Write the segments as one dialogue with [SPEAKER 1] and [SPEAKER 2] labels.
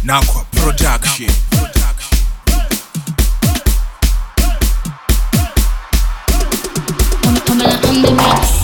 [SPEAKER 1] Nakwa Production.
[SPEAKER 2] On the mix.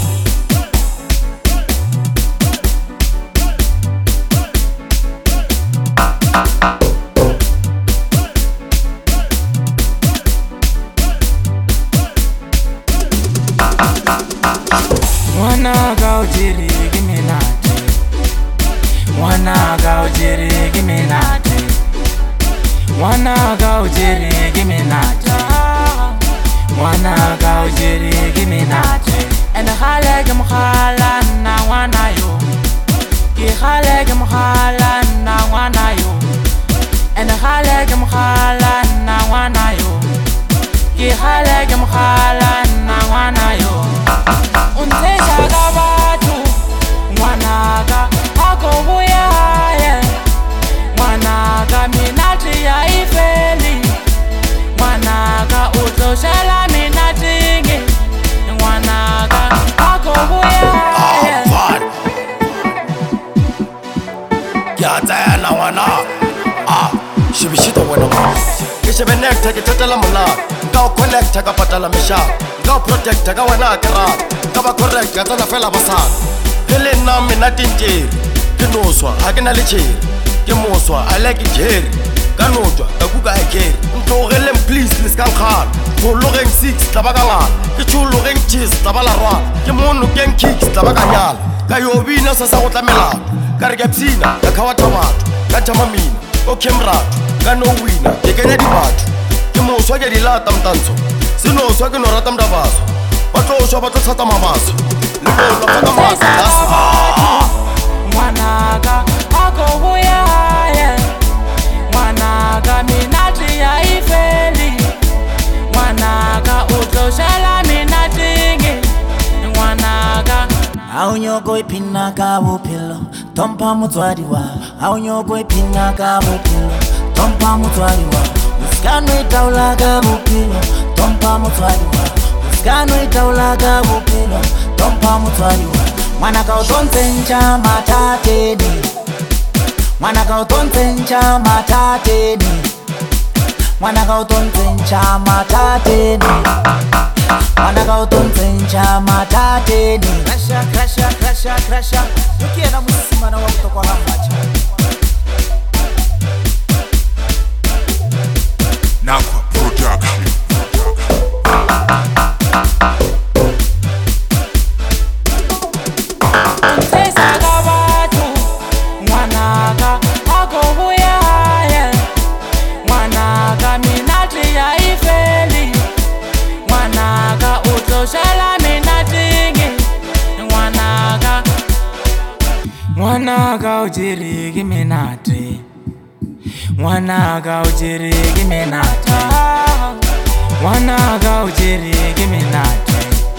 [SPEAKER 3] Wanna go jiri, give me nothing. Wanna go jiri, give me nothing. Wanna go jiri, give me nothing. Wanna go jiri, give me nothing. And the haleg mukhala na wana yo. Ki haleg mukhala na wana yo. And the haleg mukhala na wana yo. Ki haleg mukhala na wana yo. Untesha kabatu Wanaka Ako buya Wanaka minati ya ifeli Wanaka utoshala minatingi Wanaka Ako buya
[SPEAKER 4] Yatayana wana Shibishito wana Kishibe nekta kitatala mula Gao connecta kapatala misha Gao protecta gawana kara Kaba correct katala fela basad Hele na minati njeri Kinoswa hakina licheri Kimoswa aleki jeri Kanotwa kakuka ekeri Ntogelem please liskankhal Tologeng 6 tabaka ngal Kichulogeng cheese tabala rwa Kimonu geng kicks tabaka nyala Kayobina sasa utlamela Karigepsina kakawata watu Kachamamina okemratu Kanowina Kekenya di batu Kimoswa ke dilata mtanso Sinoswa kinorata mdabaso Batoswa batosata mabaso Lolo faka masa
[SPEAKER 3] Wanaka Ako buya Wanaka minati ya ifeli Wanaka utoshala minatingi Wanaka
[SPEAKER 5] Aunyoko ipina kabo pilo Tompa mutwari wa Aunyoko ipina kabo pilo Tompa mutwari wa Uskano itaula kabo pilo Tompa mutwari wa Uskano itaula kabo pilo Tompa mutwari wa Wanaka utonse ncha matateni Wanaka utonse ncha matateni Wanaka utonse ncha matateni Wanaka utonse ncha matateni Krasha, krasha, krasha, krasha Yukiena musima na wakuto kwa hamacha
[SPEAKER 1] Nakwa Production.
[SPEAKER 3] Untesa kabatu Wanaka Ako buya Wanaka minati ya ifeli Wanaka utoshala minatingi Wanaka Wanaka ujiri giminati Wanaka ujiri giminati Wanaka ujiri giminati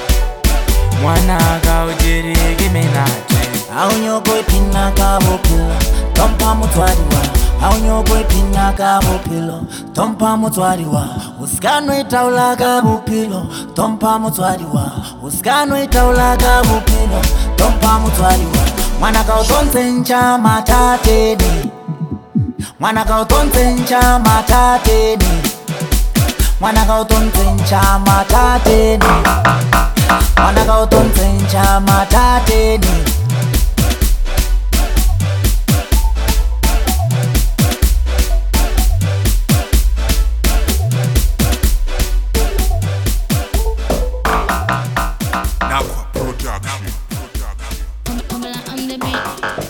[SPEAKER 3] Wanaka ujiri giminati
[SPEAKER 5] Aunyoko ipina kabo pilo Tompa mutwari wa Aunyoko ipina kabo pilo Tompa mutwari wa Uskano itaula kabo pilo Tompa mutwari wa Uskano itaula kabo pilo Tompa mutwari wa Wanaka utonse ncha matateni Wanaka utonse ncha matateni Wanaka utonse ncha matateni Wanaka utonse ncha matateni
[SPEAKER 1] Nakwa Production.
[SPEAKER 2] On the mix.